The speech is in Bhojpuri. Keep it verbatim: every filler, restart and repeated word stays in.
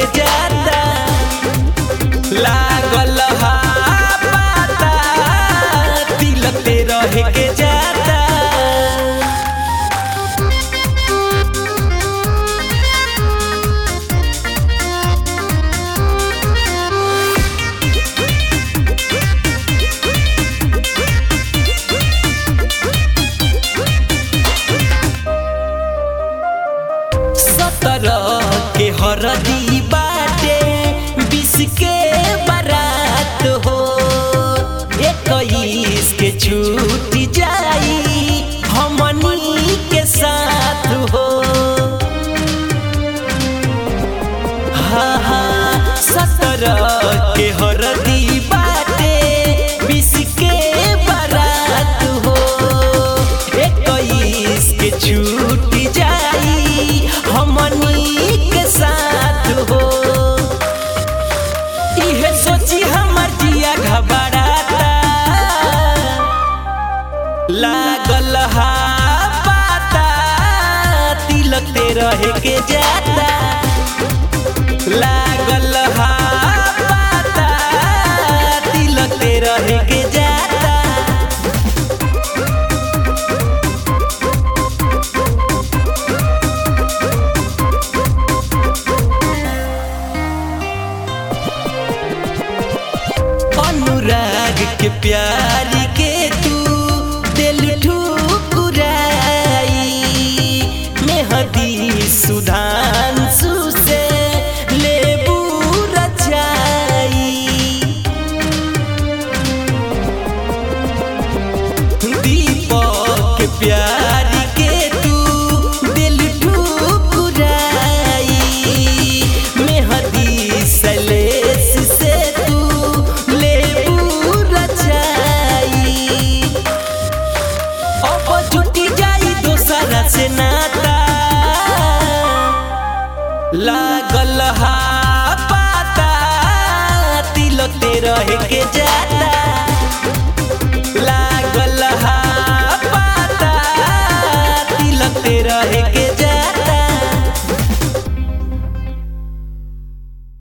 के जाता लागल हा पाता तिलक ते रह के जाता। सत्रह के हरदी बाटे बीस के बारात हो इक्कीस के छूट जाई हमनी के साथ हो। हाँ हाँ सत्रह के हरदी बाटे बीस के बारात हो इक्कीस के छूट जाई हमनी के साथ हो। इहे सोची हमर जिया घबराता लागल हा पाता तिलक ते रह के जाता लागल हा पाता तिलक ते रह के जाता। अनुराग के प्यार के तू दिल ठुकराई मेहदी सुधांशु से लेबू रचाई दीपक के प्यार के तू दिल ठुकराई मेहदी सलेस से से नाता लागल हा पाता तिलक ते रह के जाता।